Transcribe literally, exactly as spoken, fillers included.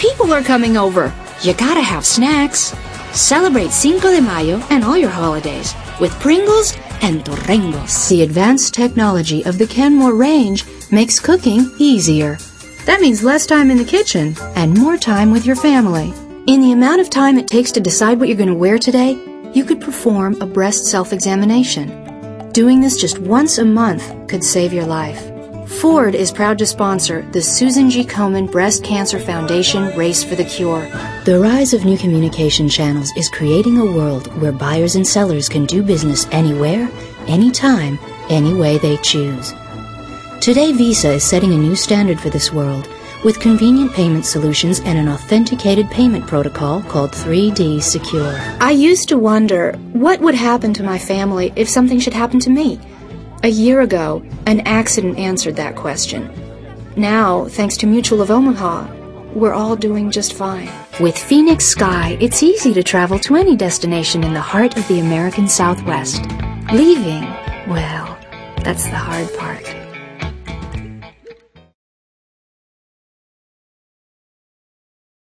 people are coming over. You gotta have snacks. Celebrate Cinco de Mayo and all your holidays with Pringles and Torrengos. The advanced technology of the Kenmore range makes cooking easier. That means less time in the kitchen and more time with your family. In the amount of time it takes to decide what you're going to wear today, you could perform a breast self-examination. Doing this just once a month could save your life. Ford is proud to sponsor the Susan G. Komen Breast Cancer Foundation Race for the Cure. The rise of new communication channels is creating a world where buyers and sellers can do business anywhere, anytime, any way they choose. Today, Visa is setting a new standard for this world with convenient payment solutions and an authenticated payment protocol called three D Secure. I used to wonder what would happen to my family if something should happen to me. A year ago, an accident answered that question. Now, thanks to Mutual of Omaha, we're all doing just fine. With Phoenix Sky, it's easy to travel to any destination in the heart of the American Southwest. Leaving, well, that's the hard part.